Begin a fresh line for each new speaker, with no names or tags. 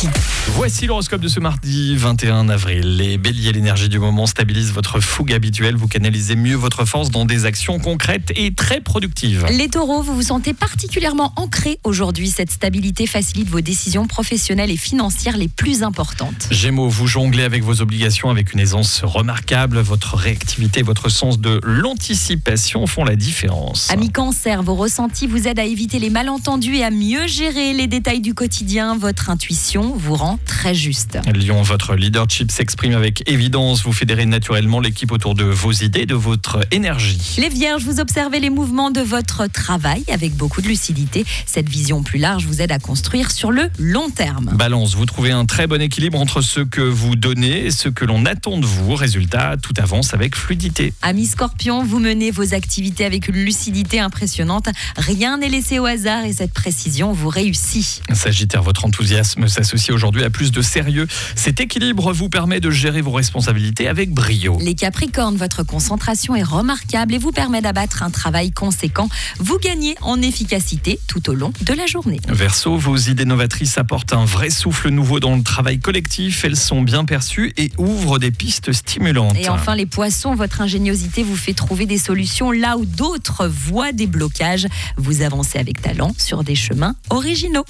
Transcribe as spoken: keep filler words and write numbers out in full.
mardi.
Voici l'horoscope de ce mardi vingt et un avril. Les béliers, l'énergie du moment stabilise votre fougue habituelle. Vous canalisez mieux votre force dans des actions concrètes et très productives.
Les taureaux, vous vous sentez particulièrement ancrés aujourd'hui. Cette stabilité facilite vos décisions professionnelles et financières les plus importantes.
Gémeaux, vous jonglez avec vos obligations avec une aisance remarquable. Votre réactivité et votre sens de l'anticipation font la différence.
Amis cancer, vos ressentis vous aident à éviter les malentendus et à mieux gérer les détails du quotidien. Votre intuition vous rend très juste.
Lion, votre leadership s'exprime avec évidence. Vous fédérez naturellement l'équipe autour de vos idées, de votre énergie.
Les vierges, vous observez les mouvements de votre travail avec beaucoup de lucidité. Cette vision plus large vous aide à construire sur le long terme.
Balance, vous trouvez un très bon équilibre entre ce que vous donnez et ce que l'on attend de vous. Résultat, tout avance avec fluidité.
Amis scorpions, vous menez vos activités avec une lucidité impressionnante. Rien n'est laissé au hasard et cette précision vous réussit.
Sagittaire, votre enthousiasme s'associe aujourd'hui à plus de sérieux. Cet équilibre vous permet de gérer vos responsabilités avec brio.
Les capricornes, votre concentration est remarquable et vous permet d'abattre un travail conséquent. Vous gagnez en efficacité tout au long de la journée.
Verseau, vos idées novatrices apportent un vrai souffle nouveau dans le travail collectif. Elles sont bien perçues et ouvrent des pistes stimulantes.
Et enfin les poissons, votre ingéniosité vous fait trouver des solutions là où d'autres voient des blocages. Vous avancez avec talent sur des chemins originaux.